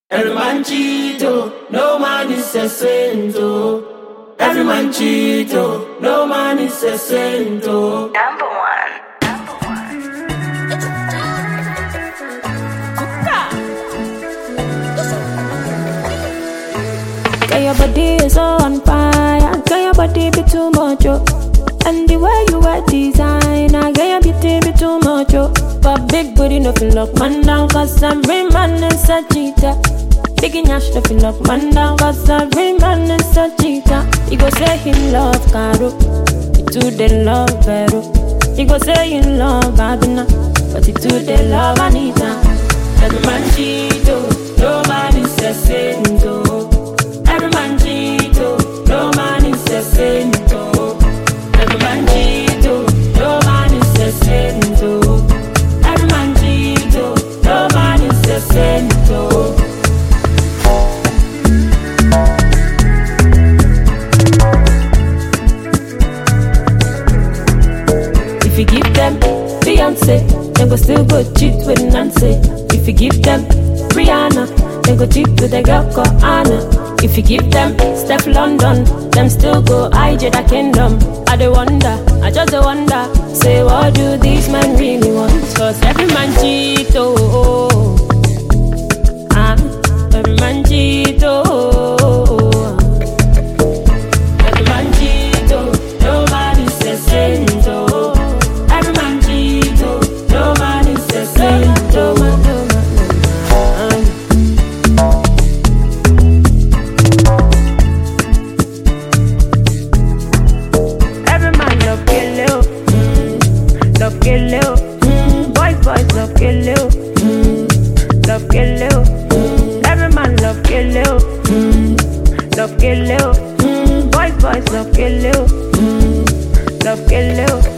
Every man cheat, oh, no man is a saint, oh. Every man cheat, oh, no man is a saint, oh. Number one. Girl, your body is so on fire. Girl, your body be too much, oh. And the way you wear designer, girl, your beauty be too much, oh. But big booty no feel lock man down, cause every man is a cheater. Big nyash no feel lock man down, cause every man is a cheater. He go say he love Caro, he too they love Vero. He go say he love Abina, but he too they love Anita. Every man cheat, oh, no man is a saint, oh. Every man cheat, oh, no man is a saint, oh. Every man cheat, oh, no man is a saint, oh. Every man cheat, oh, no man is a saint, oh. If you give them Beyonce, they go still go cheat with Nancy. If you give them Rihanna, they go cheat with a girl called Anna. If you give them Steph London, them still go IJ the kingdom. I dey wonder, I just dey wonder, say what do these men really want? Cause every man cheat, oh, oh, oh. Every man cheat, oh, oh, oh. Every man cheat, oh, no man is a saint, oh. Every man cheat, oh, no man is a saint, oh. Love Keleo, boys love Keleo, love Keleo. Every man love Keleo, love Keleo. Boys love Keleo, love Keleo.